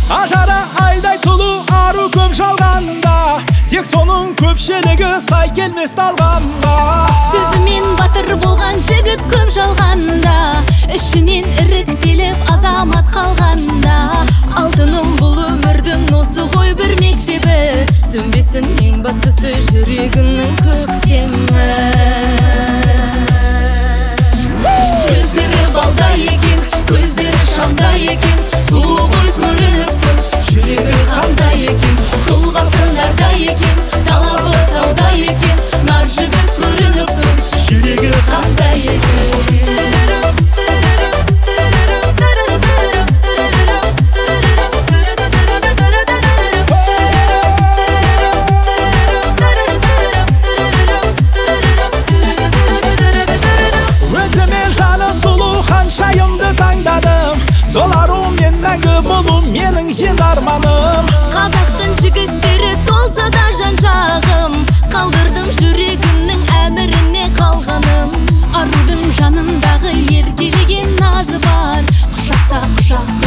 Ажары айдай сұлу ару көп жалғанда, тек соның көпшілігі сай келмес талғанда. Сөзімен батыр болған жігіт көп жалғанда, ішінен іріктеліп азамат қалғанда. Алтыным бұл өмірдің осы ғой бір мектебі, сөнбесін ең бастысы жүрегінің көктемі. Сөздері балдай екен, көздері шамдай екен, сұлу ғой көрініп тұр, жүрегі қандай екен. Тұлғасы нардай екен, талабы таудай екен, нар жігіт көрініп тұр, жүрегі қандай екен. Шайымды таңдадым, сол арумен мәңгі болу менің ең арманым. Қазақтың жігіттері толса да жан-жағым, қалдырдым жүрегімнің әміріне қалғаным. Арудың жанындағы еркелеген назы бар, құшақта құшақ